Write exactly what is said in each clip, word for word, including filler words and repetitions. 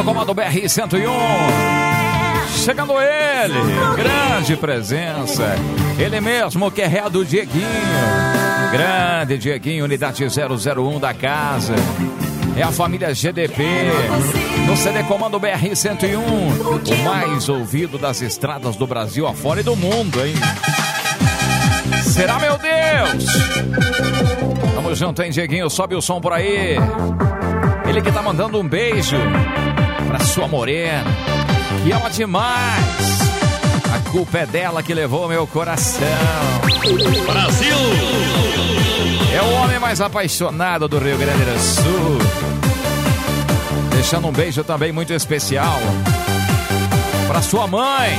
no comando B R cento e um. Chegando ele, grande presença. Ele mesmo que é ré do Dieguinho. Grande Dieguinho, unidade zero zero um da casa. É a família G D P. No C D Comando B R cento e um. O mais ouvido das estradas do Brasil afora e do mundo, hein? Será, meu Deus? Tamo junto, hein, Dieguinho? Sobe o som por aí. Ele que tá mandando um beijo pra sua morena, que ama demais. A culpa é dela que levou meu coração. Brasil! É o homem mais apaixonado do Rio Grande do Sul. Deixando um beijo também muito especial pra sua mãe.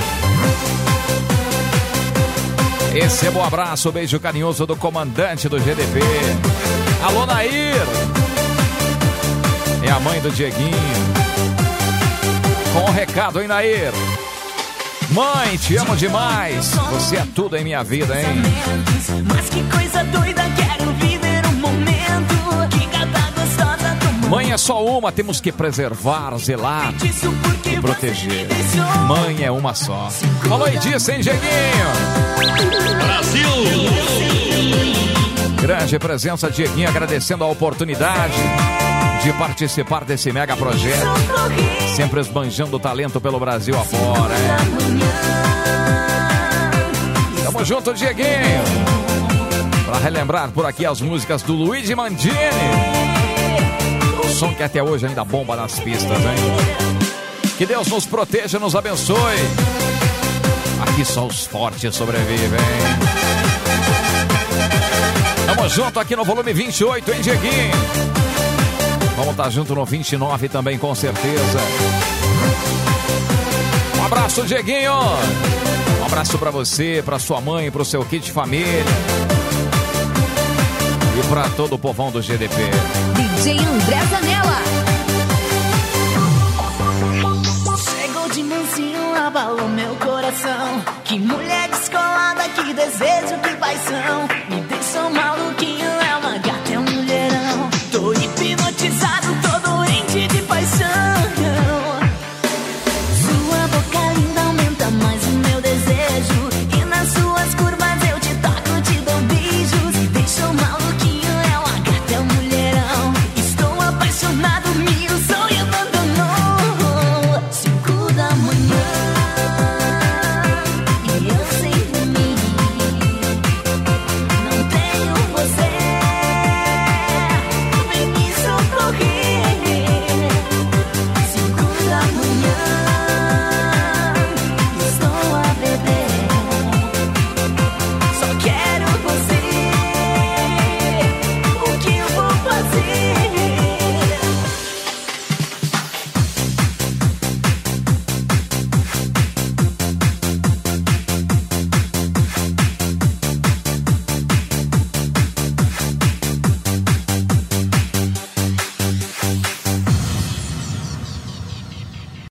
Receba um abraço, um beijo carinhoso do comandante do G D P. Alô, Nair. É a mãe do Dieguinho. Com o recado, hein, Nair? Mãe, te amo demais. Você é tudo em minha vida, hein? Mas que coisa doida, quero viver um momento que cada gostosa do Mãe é só uma, temos que preservar, zelar e proteger. Mãe é uma só. Falou e disse, hein, Dieguinho? Brasil! Grande presença, Dieguinho, agradecendo a oportunidade de participar desse mega projeto. Sempre esbanjando talento pelo Brasil afora, hein? Tamo junto, Dieguinho. Pra relembrar por aqui as músicas do Luigi Mandini. O som que até hoje ainda bomba nas pistas, hein? Que Deus nos proteja e nos abençoe. Aqui só os fortes sobrevivem. Tamo junto aqui no volume vinte e oito, hein, Dieguinho? Vamos estar junto no vinte e nove também, com certeza. Um abraço, Dieguinho. Um abraço pra você, pra sua mãe, pro seu kit família. E pra todo o povão do G D P. D J André Zanella. Chegou de mansinho, abalou meu coração. Que mulher descolada, que desejo, que paixão. Me